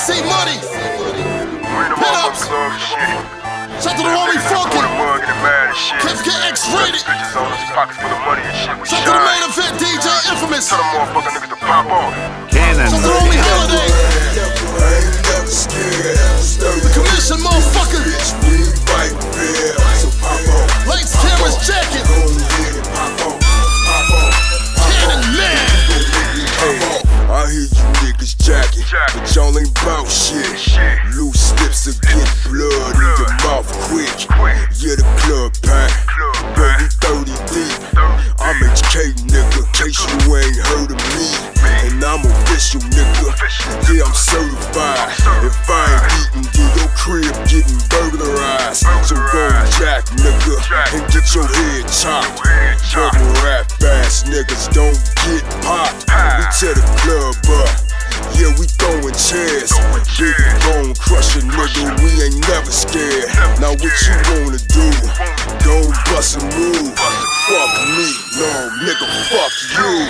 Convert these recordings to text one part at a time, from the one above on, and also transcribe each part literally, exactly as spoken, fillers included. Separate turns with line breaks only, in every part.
C Money, Pin-Ups. Shout to the homie Funky, Cliff K X-Rated. Shout to the main event D J Infamous. Shout to the homie Holiday. The commission motherfucker. Lights, cameras, jacket. Cannon Man.
I hear you niggas jacking, but y'all ain't bout shit. Loose lips will get blood in your mouth quick. Yeah, the club pack, but we thirty deep. I'm H K, nigga, case you ain't heard of me. And I'm official, nigga, yeah, I'm certified. If I ain't eating, then your crib getting burglarized. So go jack, nigga, and get your head chopped. Bubble rap ass niggas don't get popped. We tear the club up, yeah, we throwing chairs. Big bone crusher, nigga, we ain't never scared. Now what you wanna do? Don't bust a move. Fuck me, no, nigga, fuck you.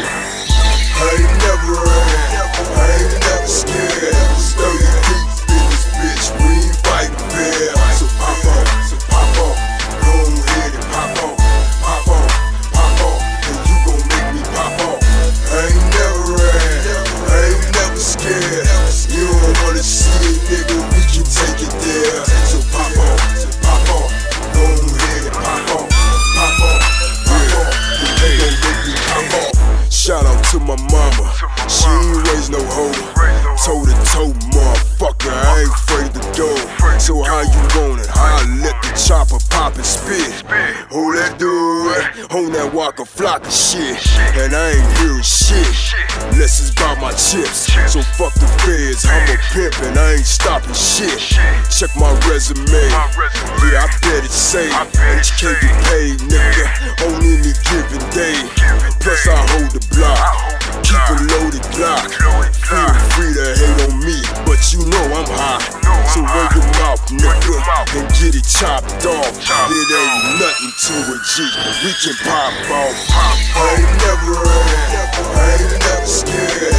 I ain't never ran, I ain't never scared. thirty deep in this bitch, we ain't fighting fair. So pop on, so pop on, go ahead and pop on, pop on, pop on, and you gon' make me pop on. I ain't never ran, I ain't never scared. You don't wanna see it, nigga, we can take it there. So pop on, so pop on, go ahead and pop on, pop on, pop on, and you gon' make me pop on. Shout out to my mama, she ain't raised no hoe. Toe to toe, motherfucker, I ain't afraid to go. So how you want it? I let the chopper pop and spit. Hold that dude, on that walker flock of shit. And I ain't hearing shit, unless it's about my chips. So fuck the feds, I'm a pimp and I ain't stopping shit. Check my resume, yeah, I bet it's safe. H K get paid, nigga, on any given day. Plus I hold the block, keep a loaded Glock. Feel free to hate on me, but you know I'm hot. So run your mouth, nigga, and get it chopped off. It ain't nothing to a G, we can pop off. I ain't never ran, I ain't never scared.